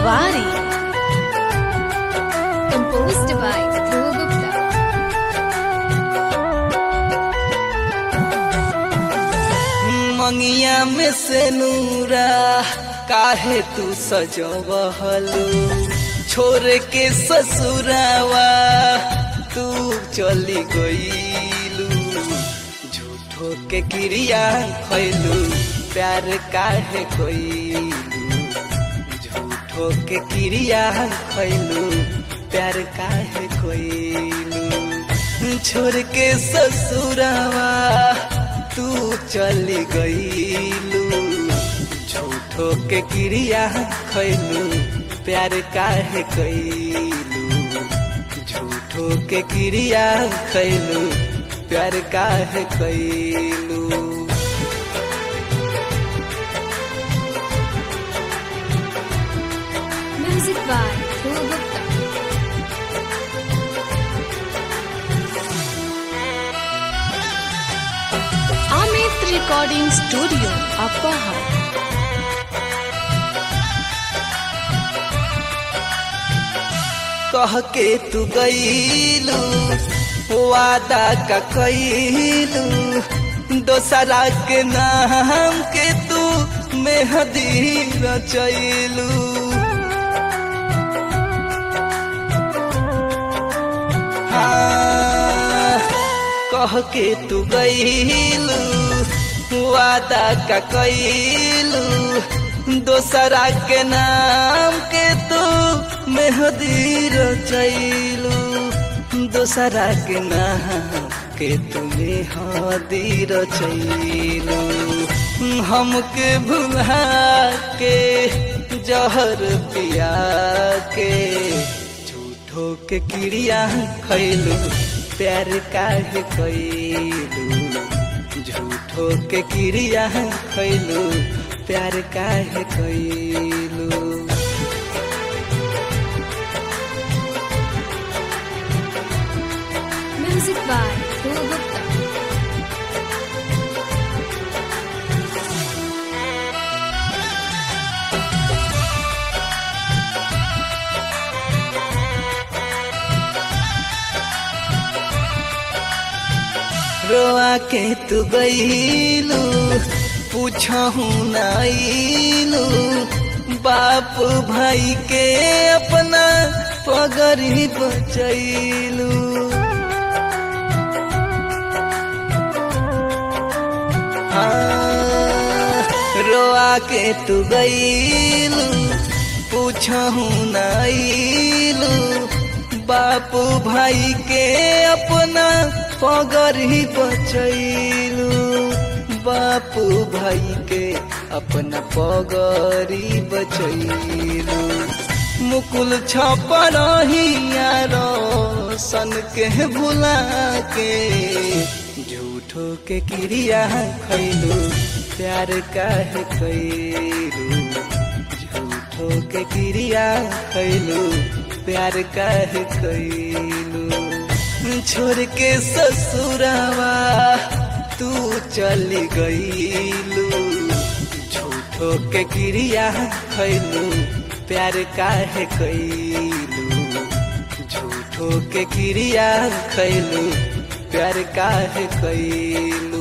Tiwari. Composed by Dhruv Gupta. मंगिया में से नूरा काहे तू सजवहलू, छोड़ के ससुरावा तू चली गईलू, झूठो के क्रिया खैलू प्यार काहे कईलू, झूठो के क्रिया खैलू प्यार काहे कईलू, छोड़ के ससुरावा तू चली गईलू, झूठो के क्रिया खैलू प्यार काहे कईलू, झूठो के क्रिया खैलू प्यार काहे कईलू। Music by Dhruv Gupta. Amit Recording Studio, Appahar. कह के तू गईलू वादा का कईलू, दोसरा के नाम के तू मेहदी रचैलू, हाँ कह के तू गईलू वादा का कईलू, दोसरा के नाम के तू मेहदी रचैलू, दोसरा के नाम के तू मेहदी रचैलू, हमके भुला के जहर पिया के झूठो के क्रिया खैलू प्यार काहे कईलू, झूठो के क्रिया खैलू प्यार काहे कईलू। Music by Dhruv Gupta. रोआ के तू गईलू पूछहू नाइलू, बाप भाई के अपना पगड़ी बचैलू, रोआ के तू गईलू पूछहू नाइलू, बाप भाई के अपना पगड़ी बचैलू, बापू भाई के अपना पगड़ी बचैलू, मुकुल छपरहिया सन के भुला के झूठो के क्रिया खैलू प्यार काहे कईलू, झूठो के क्रिया खैलू प्यार काहे कईलू, छोड़ के ससुरावा तू चली गईलू, झूठो के क्रिया खैलू प्यार काहे कईलू, झूठो के क्रिया खैलू प्यार काहे कईलू।